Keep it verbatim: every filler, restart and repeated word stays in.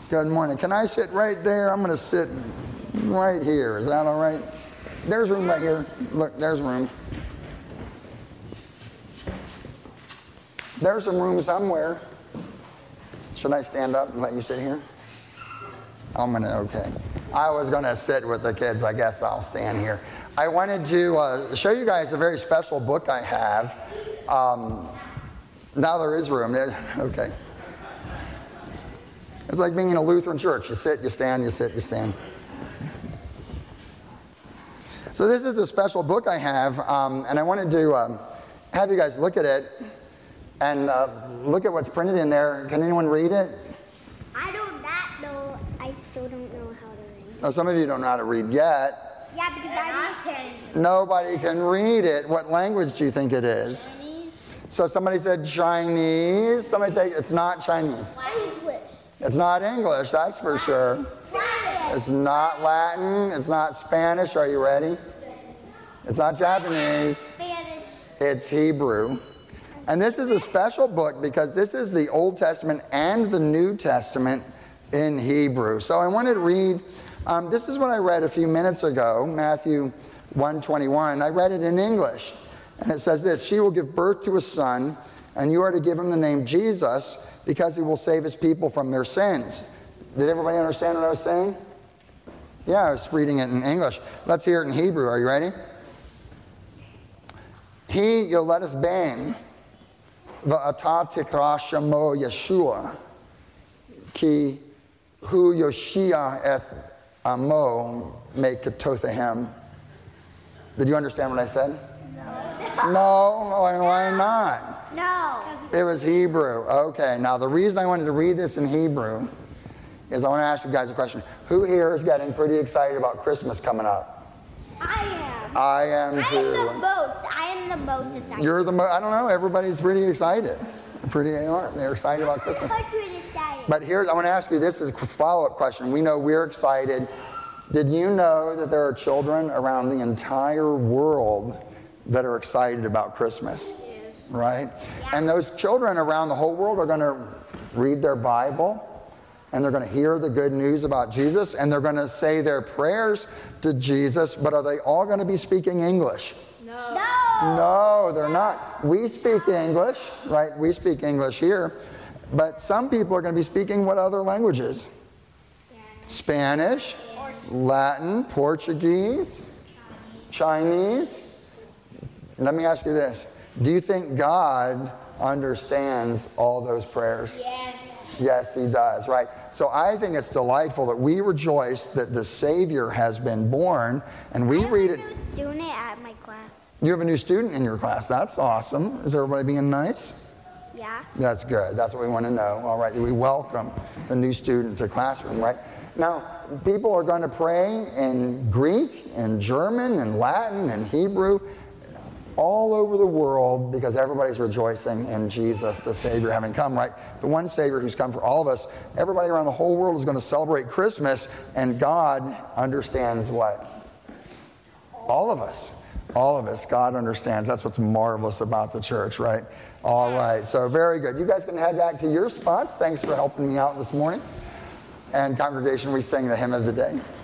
Good morning. Can I sit right there? I'm going to sit right here. Is that all right? There's room right here. Look, there's room. There's some room somewhere. Should I stand up and let you sit here? I'm going to, okay. I was going to sit with the kids. I guess I'll stand here. I wanted to uh, show you guys a very special book I have. Um, now there is room. Okay. It's like being in a Lutheran church. You sit, you stand, you sit, you stand. So this is a special book I have, um, and I wanted to um, have you guys look at it and uh, look at what's printed in there. Can anyone read it? I do not know. I still don't know how to read. Oh, some of you don't know how to read yet. Yeah, because I can. Nobody can read it. What language do you think it is? Chinese. So somebody said Chinese. Somebody take it's not Chinese. English. It's not English, that's for sure. Spanish. It's not Latin. It's not Spanish. Are you ready? It's not Japanese. Spanish. It's Hebrew. And this is a special book because this is the Old Testament and the New Testament in Hebrew. So I wanted to read, um, this is what I read a few minutes ago, Matthew one twenty-one. I read it in English. And it says this, "She will give birth to a son, and you are to give him the name Jesus, because he will save his people from their sins." Did everybody understand what I was saying? Yeah, I was reading it in English. Let's hear it in Hebrew. Are you ready? He yoledeth ben, va'ata tikra shemo Yeshua, ki hu Yoshia eth amo mekatothahem. Did you understand what I said? No. No? Why, why not? No. It was Hebrew. Okay, now the reason I wanted to read this in Hebrew is I want to ask you guys a question. Who here is getting pretty excited about Christmas coming up? I am. I am I too. am the most. I am the most excited. You're the most, I don't know, everybody's pretty excited. Pretty, they're excited about Christmas. I'm pretty excited. But here's, I want to ask you, this is a follow-up question. We know we're excited. Did you know that there are children around the entire world that are excited about Christmas? Yes. Right? Yeah. And those children around the whole world are going to read their Bible, and they're going to hear the good news about Jesus, and they're going to say their prayers to Jesus, but are they all going to be speaking English? No. No. No, they're not. We speak English, right? We speak English here, but some people are going to be speaking what other languages? Spanish, Latin, Portuguese, Chinese. Let me ask you this. Do you think God understands all those prayers? Yes. Yes, he does, right? So I think it's delightful that we rejoice that the Savior has been born, and we read it. I have a new student at my class. You have a new student in your class. That's awesome. Is everybody being nice? Yeah. That's good. That's what we want to know. All right, we welcome the new student to classroom, right? Now, people are going to pray in Greek, and German, and Latin, and Hebrew, all over the world, because everybody's rejoicing in Jesus, the Savior, having come, right? The one Savior who's come for all of us. Everybody around the whole world is going to celebrate Christmas, and God understands what? All of us. All of us. God understands. That's what's marvelous about the church, right? All right. So very good. You guys can head back to your spots. Thanks for helping me out this morning. And congregation, we sing the hymn of the day.